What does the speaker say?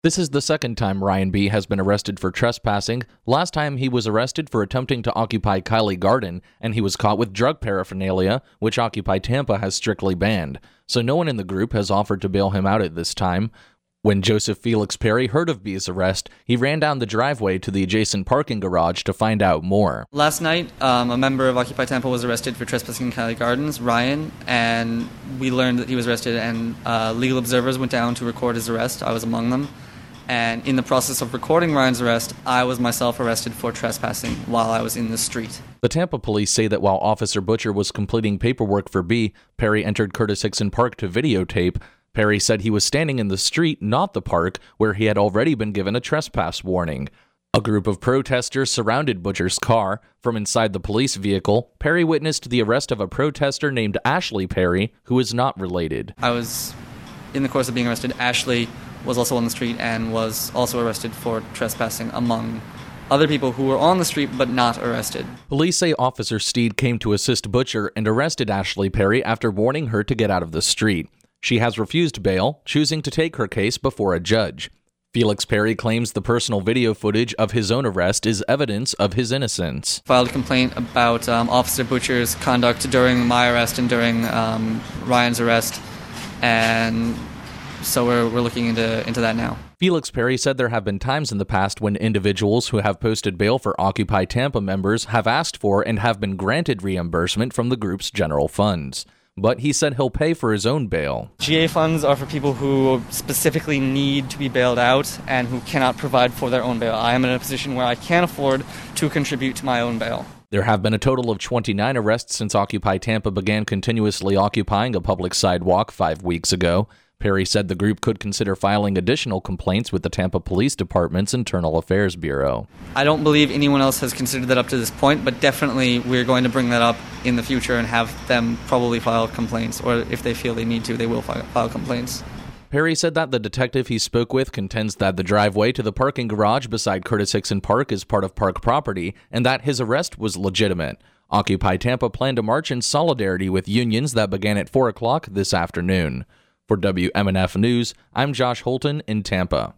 This is the second time Ryan B. has been arrested for trespassing. Last time he was arrested for attempting to occupy Kylie Garden, and he was caught with drug paraphernalia, which Occupy Tampa has strictly banned. So no one in the group has offered to bail him out at this time. When Joseph Felix Perry heard of B's arrest, he ran down the driveway to the adjacent parking garage to find out more. Last night, a member of Occupy Tampa was arrested for trespassing in Kylie Gardens, Ryan, and we learned that he was arrested, and legal observers went down to record his arrest. I was among them. And in the process of recording Ryan's arrest, I was myself arrested for trespassing while I was in the street. The Tampa police say that while Officer Butcher was completing paperwork for B, Perry entered Curtis Hickson Park to videotape. Perry said he was standing in the street, not the park, where he had already been given a trespass warning. A group of protesters surrounded Butcher's car. From inside the police vehicle, Perry witnessed the arrest of a protester named Ashley Perry, who is not related. I was, in the course of being arrested, Ashley was also on the street and was also arrested for trespassing among other people who were on the street but not arrested. Police say Officer Steed came to assist Butcher and arrested Ashley Perry after warning her to get out of the street. She has refused bail, choosing to take her case before a judge. Felix Perry claims the personal video footage of his own arrest is evidence of his innocence. Filed a complaint about Officer Butcher's conduct during my arrest and during Ryan's arrest, and so we're looking into that now. Felix Perry said there have been times in the past when individuals who have posted bail for Occupy Tampa members have asked for and have been granted reimbursement from the group's general funds. But he said he'll pay for his own bail. GA funds are for people who specifically need to be bailed out and who cannot provide for their own bail. I am in a position where I can't afford to contribute to my own bail. There have been a total of 29 arrests since Occupy Tampa began continuously occupying a public sidewalk 5 weeks ago. Perry said the group could consider filing additional complaints with the Tampa Police Department's Internal Affairs Bureau. I don't believe anyone else has considered that up to this point, but definitely we're going to bring that up in the future and have them probably file complaints, or if they feel they need to, they will file complaints. Perry said that the detective he spoke with contends that the driveway to the parking garage beside Curtis Hickson Park is part of park property and that his arrest was legitimate. Occupy Tampa planned a march in solidarity with unions that began at 4 o'clock this afternoon. For WMNF News, I'm Josh Holton in Tampa.